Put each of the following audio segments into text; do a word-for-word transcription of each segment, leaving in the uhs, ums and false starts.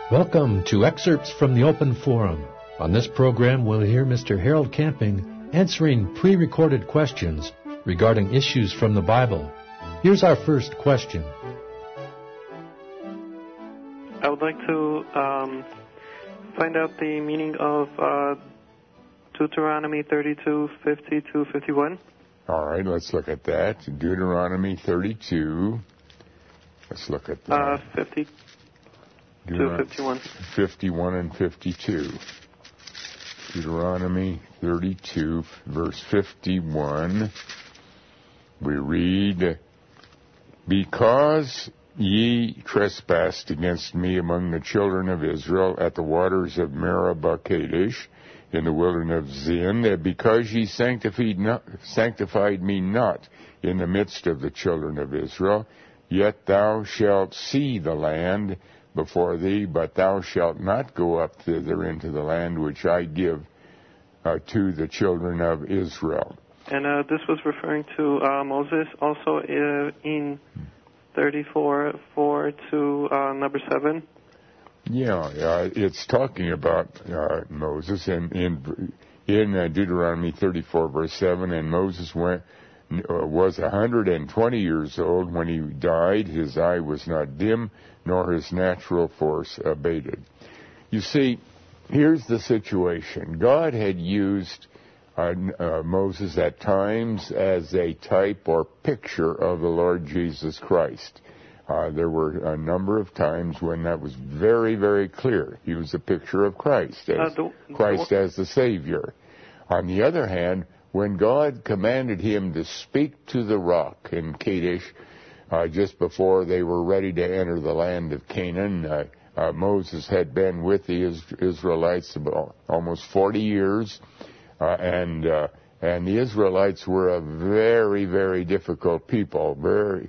Welcome to Excerpts from the Open Forum. On this program, we'll hear Mister Harold Camping answering pre-recorded questions regarding issues from the Bible. Here's our first question. I would like to um, find out the meaning of uh, Deuteronomy thirty-two, fifty to fifty-one. All right, let's look at that. Deuteronomy thirty-two. Let's look at that. Uh, fifty to fifty-one. fifty-one and fifty-two. Deuteronomy thirty-two, verse fifty-one. We read, "Because ye trespassed against me among the children of Israel at the waters of Meribah Kadesh, in the wilderness of Zin, because ye sanctified, not, sanctified me not in the midst of the children of Israel, yet thou shalt see the land before thee, but thou shalt not go up thither into the land which I give uh, to the children of Israel." And uh, this was referring to uh, Moses also uh, in thirty-four, four to uh, number seven. Yeah, uh, it's talking about uh, Moses in in, in uh, Deuteronomy thirty-four, verse seven, and Moses went, uh, was one hundred twenty years old when he died. His eye was not dim, nor his natural force abated. You see, here's the situation. God had used uh, uh, Moses at times as a type or picture of the Lord Jesus Christ. Uh, there were a number of times when that was very, very clear. He was a picture of Christ, as, uh, the, the, Christ as the Savior. On the other hand, when God commanded him to speak to the rock in Kadesh, uh, just before they were ready to enter the land of Canaan, uh, uh, Moses had been with the Is- Israelites about almost forty years, uh, and uh, and the Israelites were a very, very difficult people. Very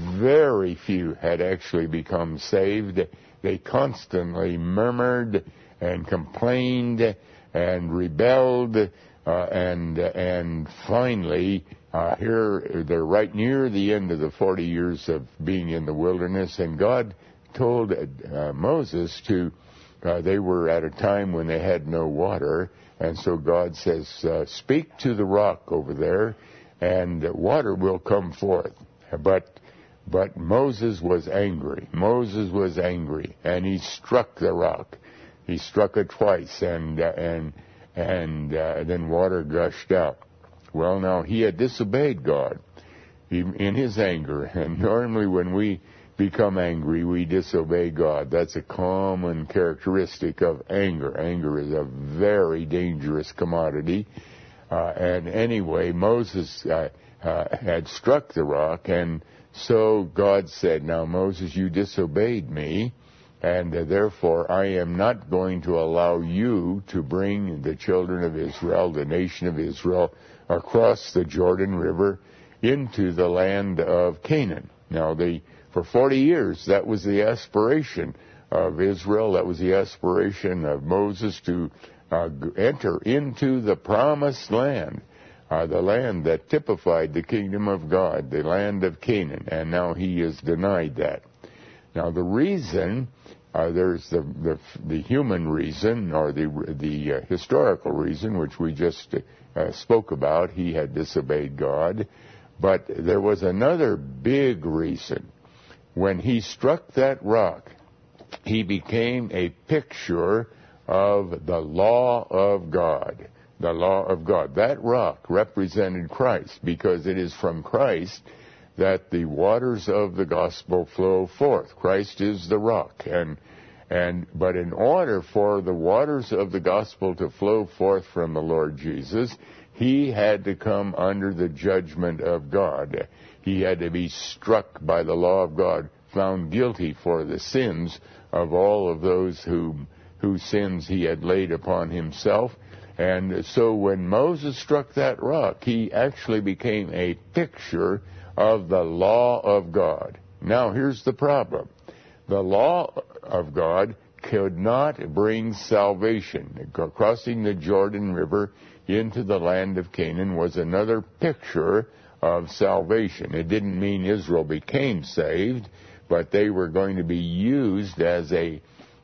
Very few had actually become saved. They constantly murmured and complained and rebelled, uh, and and finally, uh, here they're right near the end of the forty years of being in the wilderness, and God told uh, Moses to. Uh, they were at a time when they had no water, and so God says, uh, "Speak to the rock over there, and water will come forth." But But Moses was angry. Moses was angry, and he struck the rock. He struck it twice, and uh, and and uh, then water gushed out. Well, now he had disobeyed God he, in his anger, and normally when we become angry, we disobey God. That's a common characteristic of anger. Anger is a very dangerous commodity. Uh, and anyway, Moses uh, uh, had struck the rock, and so God said, "Now, Moses, you disobeyed me, and uh, therefore I am not going to allow you to bring the children of Israel, the nation of Israel, across the Jordan River into the land of Canaan." Now, the, for forty years, that was the aspiration of Israel. That was the aspiration of Moses to uh, enter into the promised land. Uh, the land that typified the kingdom of God, the land of Canaan, and now he is denied that. Now the reason, uh, there's the, the the human reason, or the the uh, historical reason, which we just uh, spoke about. He had disobeyed God, but there was another big reason. When he struck that rock, he became a picture of the law of God. The law of God. That rock represented Christ, because it is from Christ that the waters of the gospel flow forth. Christ is the rock, and and but in order for the waters of the gospel to flow forth from the Lord Jesus, he had to come under the judgment of God. He had to be struck by the law of God, found guilty for the sins of all of those who whose sins he had laid upon himself. And so when Moses struck that rock, he actually became a picture of the law of God. Now, here's the problem. The law of God could not bring salvation. Crossing the Jordan River into the land of Canaan was another picture of salvation. It didn't mean Israel became saved, but they were going to be used as a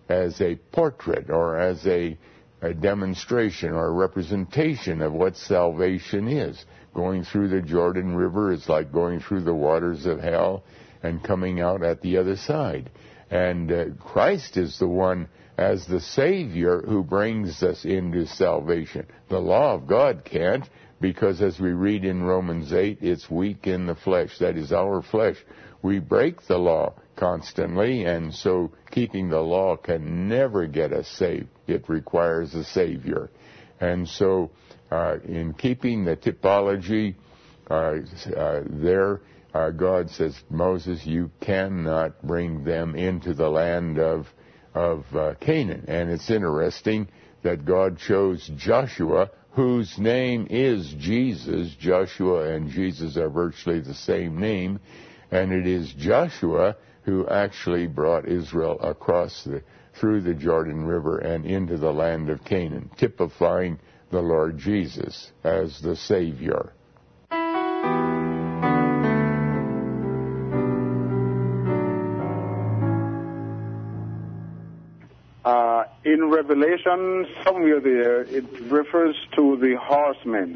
as a portrait or as a, a demonstration or a representation of what salvation is. Going through the Jordan River is like going through the waters of hell and coming out at the other side. And uh, Christ is the one, as the Savior, who brings us into salvation. The law of God can't, because as we read in Romans eight, it's weak in the flesh. That is our flesh. We break the law constantly, and so keeping the law can never get us saved. It requires a Savior. And so uh, in keeping the typology uh, uh, there, uh, God says, Moses, you cannot bring them into the land of, of uh, Canaan. And it's interesting that God chose Joshua, whose name is Jesus. Joshua and Jesus are virtually the same name. And it is Joshua who actually brought Israel across the, through the Jordan River and into the land of Canaan, typifying the Lord Jesus as the Savior. Uh, in Revelation, somewhere there, it refers to the horsemen.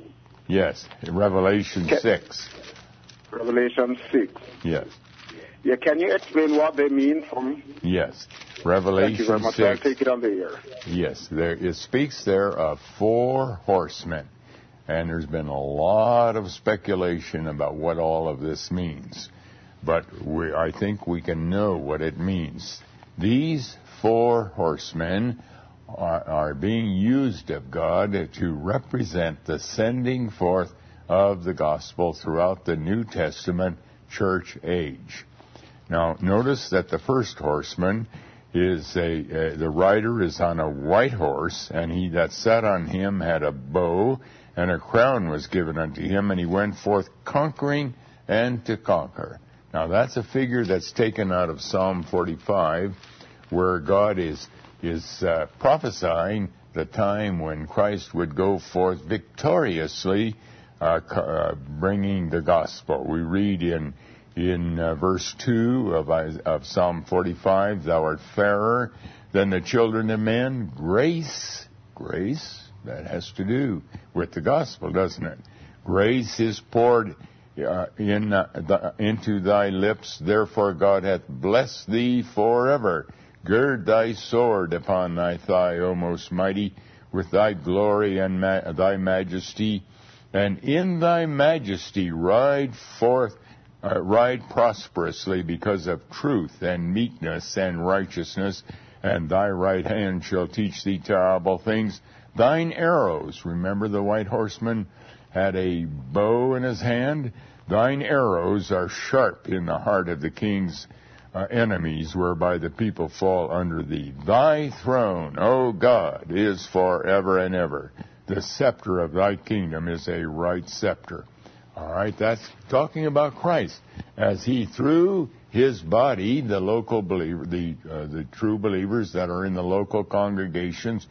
Yes, in Revelation Can, six. Revelation six. Yes. Yeah, can you explain what they mean for me? Yes. Revelation Thank you very much. six. I'll take it on the air. Yes, there, it speaks there of four horsemen. And there's been a lot of speculation about what all of this means. But we, I think we can know what it means. These four horsemen are, are being used of God to represent the sending forth of the gospel throughout the New Testament church age. Now, notice that the first horseman is a, uh, the rider is on a white horse, and he that sat on him had a bow, and a crown was given unto him, and he went forth conquering and to conquer. Now, that's a figure that's taken out of Psalm forty-five, where God is, is uh, prophesying the time when Christ would go forth victoriously, uh, uh, bringing the gospel. We read in In uh, verse two of, of Psalm forty-five, thou art fairer than the children of men. Grace, grace, that has to do with the gospel, doesn't it? Grace is poured uh, in uh, the, into thy lips, therefore God hath blessed thee forever. Gird thy sword upon thy thigh, O most mighty, with thy glory and ma- thy majesty, and in thy majesty ride forth Uh, ride prosperously because of truth and meekness and righteousness, and thy right hand shall teach thee terrible things. Thine arrows, remember the white horseman had a bow in his hand? Thine arrows are sharp in the heart of the king's uh, enemies, whereby the people fall under thee. Thy throne, O God, is forever and ever. The scepter of thy kingdom is a right scepter. All right, that's talking about Christ as he, through his body, the local believer, the uh, the true believers that are in the local congregations,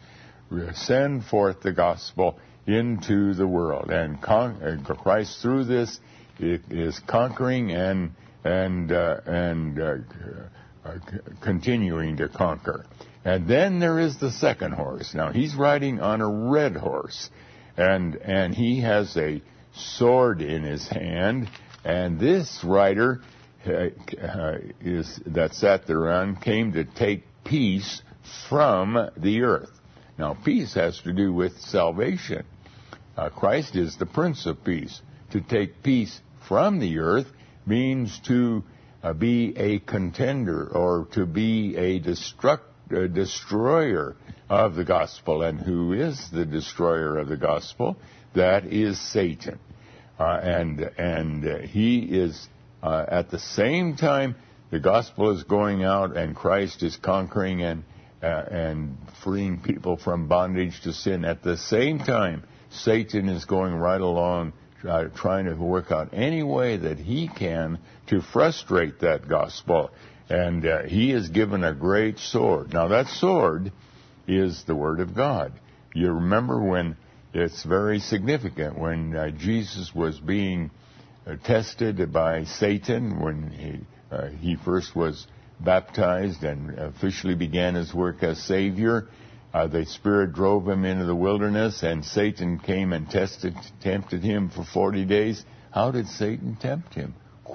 send forth the gospel into the world, and con- uh, Christ through this it is conquering and and uh, and uh, uh, continuing to conquer. And then there is the second horse. Now he's riding on a red horse, and and he has a sword in his hand, and this rider uh, uh, is that sat thereon came to take peace from the earth. Now, peace has to do with salvation. Uh, Christ is the Prince of Peace. To take peace from the earth means to uh, be a contender or to be a destruct, uh, destroyer of the gospel. And who is the destroyer of the gospel? That is Satan. Uh, and and uh, he is, uh, at the same time, the gospel is going out and Christ is conquering and uh, and freeing people from bondage to sin. At the same time, Satan is going right along uh, trying to work out any way that he can to frustrate that gospel. And uh, he is given a great sword. Now, that sword is the Word of God. You remember when it's very significant when uh, Jesus was being uh, tested by Satan, when he, uh, he first was baptized and officially began his work as Savior, uh, the Spirit drove him into the wilderness, and Satan came and tested, tempted him for forty days. How did Satan tempt him?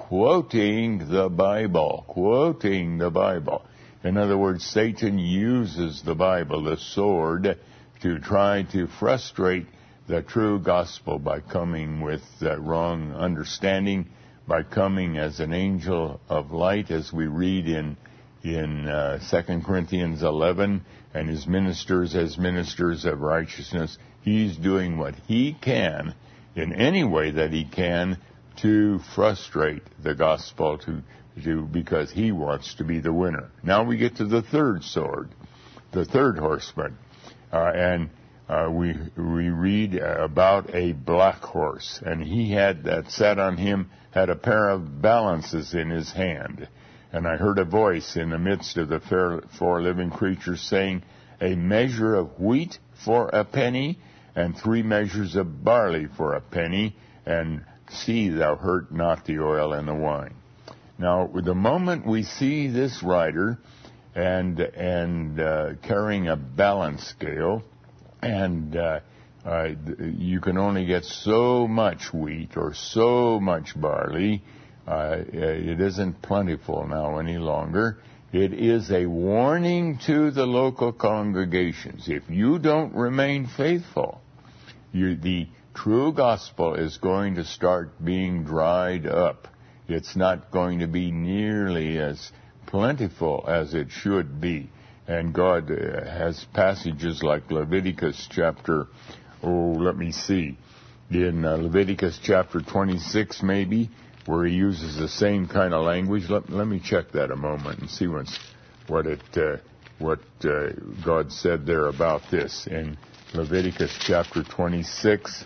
Quoting the Bible. Quoting the Bible. In other words, Satan uses the Bible, the sword, to try to frustrate the true gospel by coming with uh, wrong understanding, by coming as an angel of light, as we read in in uh, Second Corinthians eleven, and his ministers as ministers of righteousness. He's doing what he can, in any way that he can, to frustrate the gospel, to, to because he wants to be the winner. Now we get to the third sword, the third horseman, uh, and uh, we we read about a black horse, and he had that sat on him had a pair of balances in his hand. And I heard a voice in the midst of the four living creatures saying, a measure of wheat for a penny, and three measures of barley for a penny, and see thou hurt not the oil and the wine. Now, the moment we see this rider and and uh, carrying a balance scale, and uh, uh, you can only get so much wheat or so much barley, uh, it isn't plentiful now any longer. It is a warning to the local congregations. If you don't remain faithful, you, the true gospel is going to start being dried up. It's not going to be nearly as plentiful as it should be. And God has passages like Leviticus chapter, oh, let me see, in uh, Leviticus chapter twenty-six maybe, where he uses the same kind of language. Let, let me check that a moment and see what's, what it, uh, what uh, God said there about this. In Leviticus chapter twenty-six,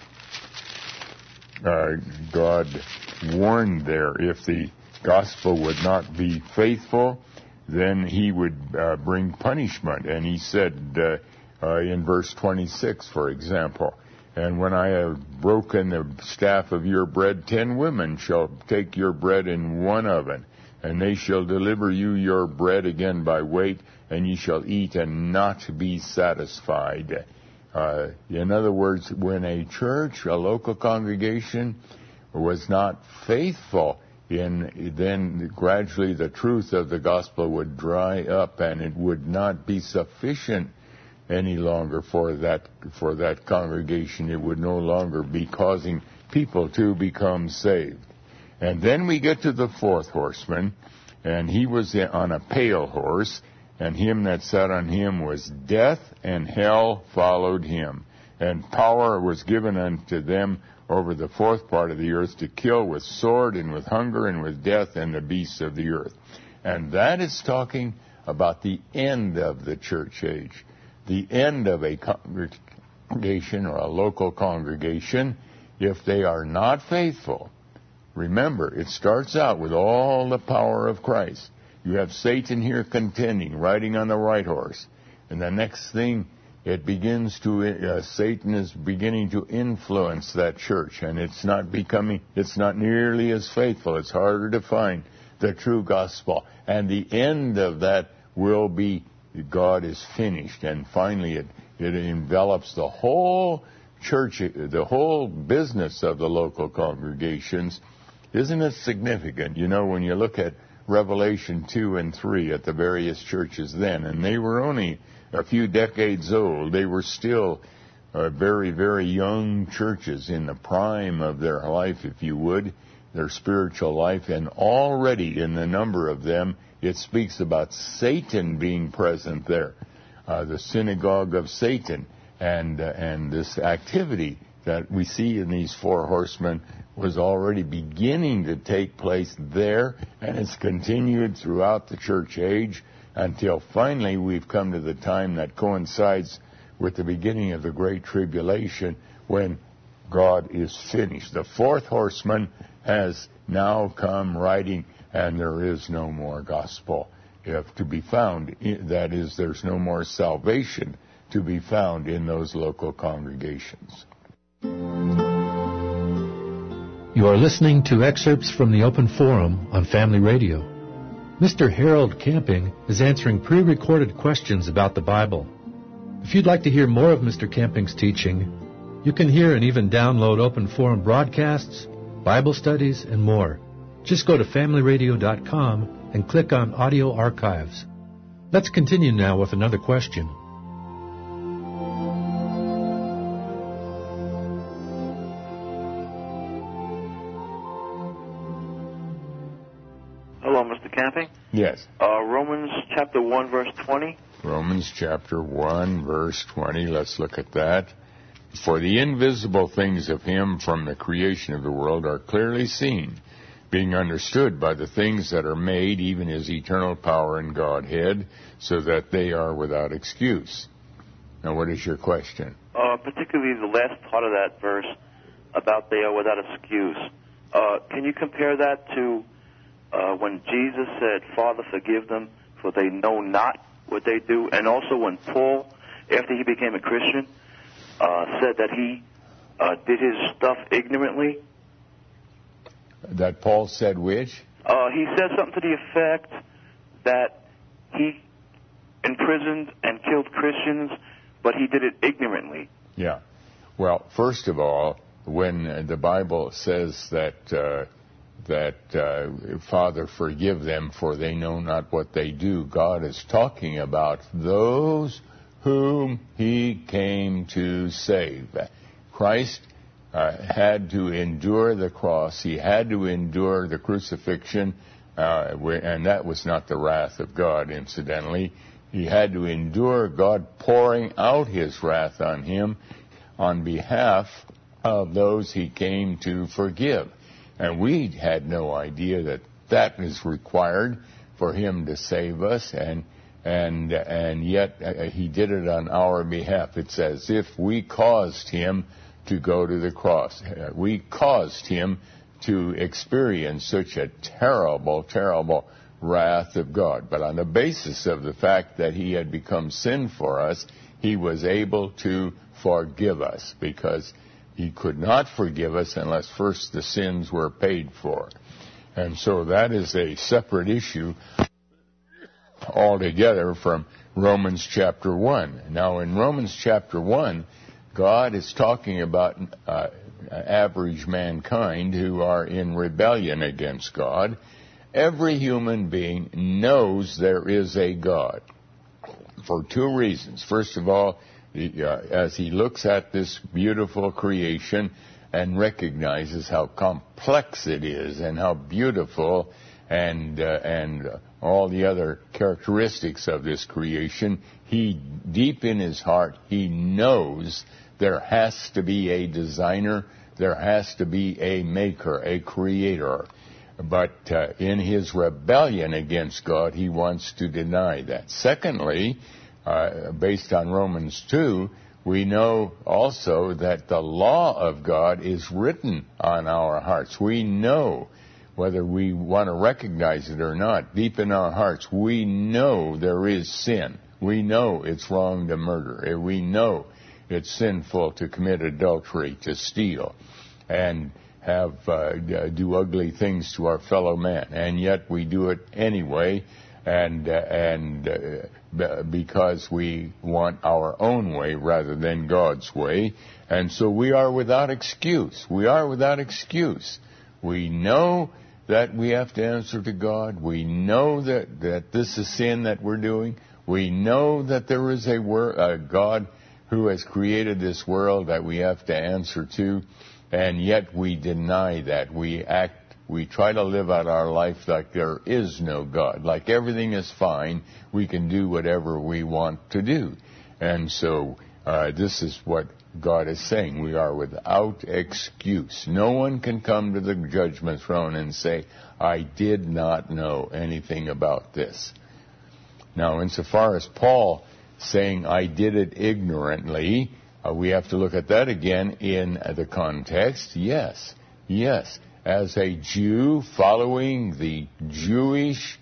uh, God warned there, if the gospel would not be faithful, then he would uh, bring punishment. And he said uh, uh, in verse twenty-six, for example, and when I have broken the staff of your bread, ten women shall take your bread in one oven, and they shall deliver you your bread again by weight, and ye shall eat and not be satisfied. Uh, in other words, when a church, a local congregation, was not faithful, in then gradually the truth of the gospel would dry up, and it would not be sufficient any longer for that for that congregation. It would no longer be causing people to become saved. And then we get to the fourth horseman, and he was on a pale horse, and him that sat on him was death, and hell followed him. And power was given unto them over the fourth part of the earth to kill with sword and with hunger and with death and the beasts of the earth. And that is talking about the end of the church age, the end of a congregation or a local congregation if they are not faithful. Remember, it starts out with all the power of Christ. You have Satan here contending, riding on the white horse. And the next thing, it begins to, uh, Satan is beginning to influence that church, and it's not becoming, it's not nearly as faithful. It's harder to find the true gospel. And the end of that will be God is finished. And finally, it, it envelops the whole church, the whole business of the local congregations. Isn't it significant? You know, when you look at Revelation two and three at the various churches then, and they were only a few decades old. They were still uh, very, very young churches in the prime of their life, if you would, their spiritual life. And already in the number of them, it speaks about Satan being present there, uh, the synagogue of Satan. And, uh, and this activity that we see in these four horsemen was already beginning to take place there, and it's continued throughout the church age, until finally we've come to the time that coincides with the beginning of the Great Tribulation, when God is finished. The fourth horseman has now come riding, and there is no more gospel if to be found. That is, there's no more salvation to be found in those local congregations. You are listening to excerpts from the Open Forum on Family Radio. Mister Harold Camping is answering pre-recorded questions about the Bible. If you'd like to hear more of Mister Camping's teaching, you can hear and even download Open Forum broadcasts, Bible studies, and more. Just go to family radio dot com and click on Audio Archives. Let's continue now with another question. Hello, Mister Camping. Yes. Uh, Romans chapter one, verse twenty. Romans chapter one, verse twenty. Let's look at that. For the invisible things of him from the creation of the world are clearly seen, being understood by the things that are made, even his eternal power and Godhead, so that they are without excuse. Now, what is your question? Uh, particularly the last part of that verse about they are without excuse. Uh, can you compare that to uh, when Jesus said, Father, forgive them, for they know not what they do? And also when Paul, after he became a Christian, uh, said that he uh, did his stuff ignorantly. That Paul said which? Uh, he said something to the effect that he imprisoned and killed Christians, but he did it ignorantly. Yeah. Well, first of all, when uh, the Bible says that uh, that uh, Father, forgive them, for they know not what they do, God is talking about those whom he came to save. Christ uh, had to endure the cross. He had to endure the crucifixion, uh, and that was not the wrath of God, incidentally. He had to endure God pouring out his wrath on him on behalf of those he came to forgive. And we had no idea that that is required for him to save us, and and and yet uh, he did it on our behalf. It's as if we caused him to go to the cross. Uh, we caused him to experience such a terrible, terrible wrath of God. But on the basis of the fact that he had become sin for us, he was able to forgive us, because he could not forgive us unless first the sins were paid for. And so that is a separate issue altogether from Romans chapter one. Now, in Romans chapter one, God is talking about uh, average mankind who are in rebellion against God. Every human being knows there is a God for two reasons. First of all, Uh, as he looks at this beautiful creation and recognizes how complex it is and how beautiful and uh, and all the other characteristics of this creation, he, deep in his heart, he knows there has to be a designer, there has to be a maker, a creator. But uh, in his rebellion against God, he wants to deny that. Secondly, Uh, based on Romans two, we know also that the law of God is written on our hearts. We know, whether we want to recognize it or not, deep in our hearts, we know there is sin. We know it's wrong to murder. We know it's sinful to commit adultery, to steal, and have uh, do ugly things to our fellow man. And yet we do it anyway. And uh, and uh, because we want our own way rather than God's way. And so we are without excuse. We are without excuse. We know that we have to answer to God. We know that, that this is sin that we're doing. We know that there is a, wor- a God who has created this world that we have to answer to. And yet we deny that. We act We try to live out our life like there is no God. Like everything is fine, we can do whatever we want to do. And so uh, this is what God is saying. We are without excuse. No one can come to the judgment throne and say, I did not know anything about this. Now, insofar as Paul saying, I did it ignorantly, uh, we have to look at that again in the context. Yes, yes. As a Jew following the Jewish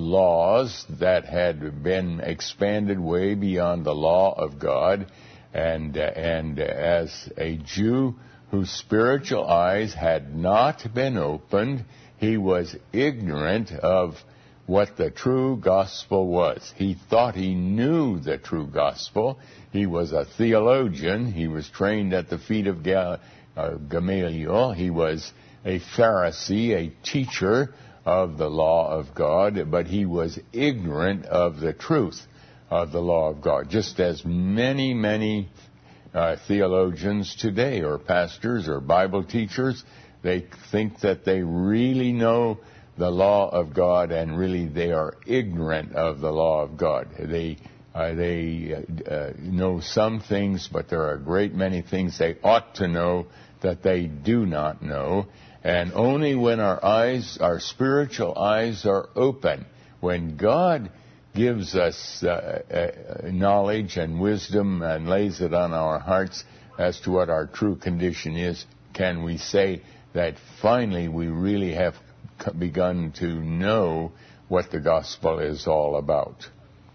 laws that had been expanded way beyond the law of God, and uh, and as a Jew whose spiritual eyes had not been opened, he was ignorant of what the true gospel was. He thought he knew the true gospel. He was a theologian. He was trained at the feet of Ga- uh, Gamaliel. He was a Pharisee, a teacher of the law of God, but he was ignorant of the truth of the law of God, just as many, many uh, theologians today, or pastors or Bible teachers, they think that they really know the law of God, and really they are ignorant of the law of God. They uh, they uh, know some things, but there are a great many things they ought to know that they do not know. And only when our eyes, our spiritual eyes are open, when God gives us uh, uh, knowledge and wisdom and lays it on our hearts as to what our true condition is, can we say that finally we really have begun to know what the gospel is all about.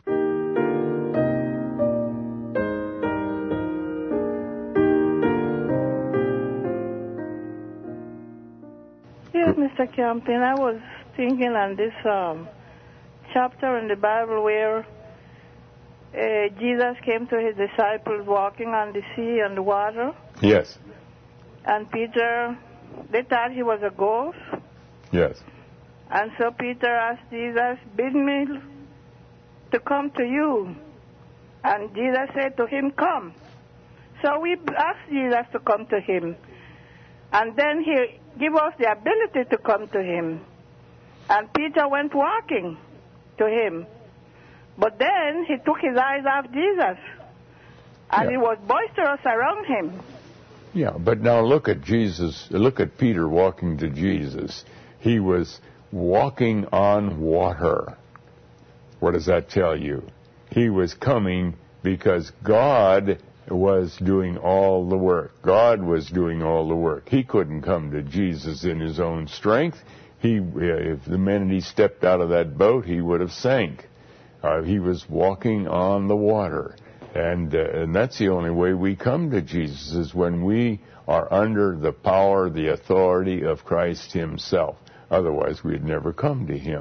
Yes, Mister Camping, I was thinking on this um, chapter in the Bible where uh, Jesus came to his disciples walking on the sea and the water. Yes. And Peter, they thought he was a ghost. Yes. And so Peter asked Jesus, bid me to come to you. And Jesus said to him, come. So we asked Jesus to come to him. And then he gave us the ability to come to him. And Peter went walking to him. But then he took his eyes off Jesus. And Yeah. it was boisterous around him. Yeah, but now look at Jesus, look at Peter walking to Jesus. He was walking on water. What does that tell you? He was coming because God was doing all the work. God was doing all the work. He couldn't come to Jesus in his own strength. He, if the minute he stepped out of that boat, he would have sank. Uh, he was walking on the water. And, uh, and that's the only way we come to Jesus, is when we are under the power, the authority of Christ himself. Otherwise, we'd never come to him.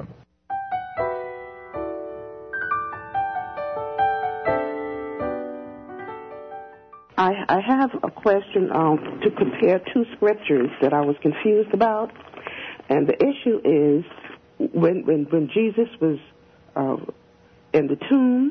I, I have a question um, to compare two scriptures that I was confused about. And the issue is when, when, when Jesus was uh, in the tomb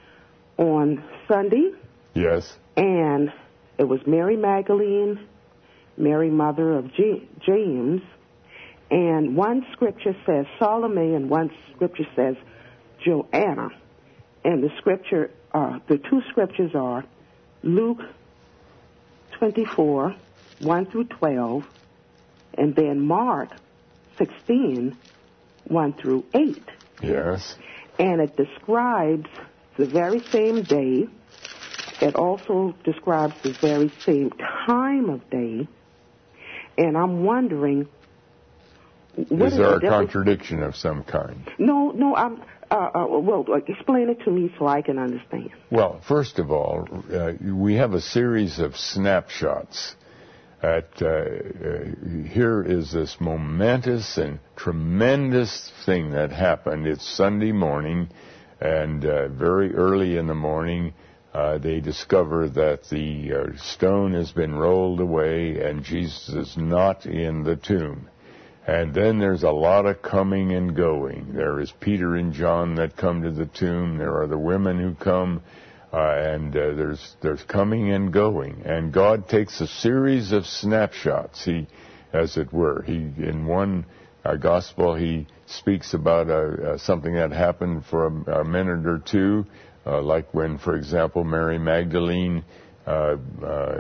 on Sunday. Yes. And it was Mary Magdalene, Mary, mother of G- James. And one scripture says Salome, and one scripture says Joanna. And the scripture, uh, the two scriptures are Luke twenty-four, one through twelve, and then Mark sixteen, one through eight. Yes. And it describes the very same day. It also describes the very same time of day. And I'm wondering, what is, is there the a contradiction of some kind? No, no, I'm, uh, uh, well, explain it to me so I can understand. Well, first of all, uh, we have a series of snapshots. At, uh, uh, here is this momentous and tremendous thing that happened. It's Sunday morning, and uh, very early in the morning, uh, they discover that the uh, stone has been rolled away and Jesus is not in the tomb. And then there's a lot of coming and going. There is Peter and John that come to the tomb. There are the women who come, uh, and uh, there's there's coming and going. And God takes a series of snapshots. He, as it were, he in one uh, gospel he speaks about uh, uh, something that happened for a, a minute or two, uh, like when, for example, Mary Magdalene Uh, uh,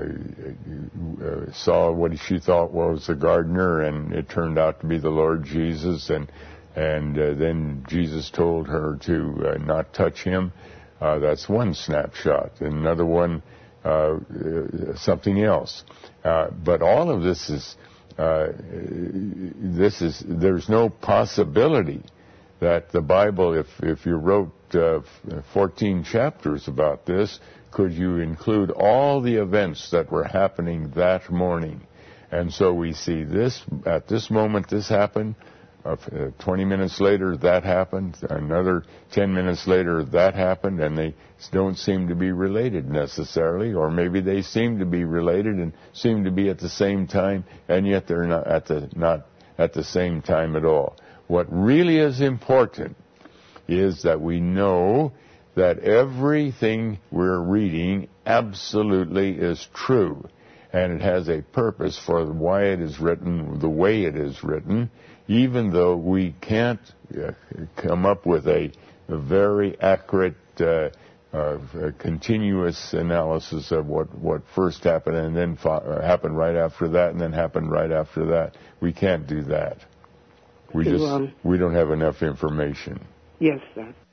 saw what she thought was the gardener, and it turned out to be the Lord Jesus, and and uh, then Jesus told her to uh, not touch him. Uh, that's one snapshot. And another one, uh, uh, something else. Uh, but all of this is, uh, this is, there's no possibility that the Bible, if if you wrote uh, fourteen chapters about this, could you include all the events that were happening that morning? And so we see this, at this moment this happened, uh, twenty minutes later, that happened. Another ten minutes later, that happened, and they don't seem to be related necessarily, or maybe they seem to be related and seem to be at the same time, and yet they're not at the not at the same time at all. What really is important is that we know that everything we're reading absolutely is true, and it has a purpose for why it is written the way it is written, even though we can't uh, come up with a, a very accurate, uh, uh, continuous analysis of what, what first happened and then fo- happened right after that and then happened right after that. We can't do that. We just, um, we don't have enough information. Yes, sir.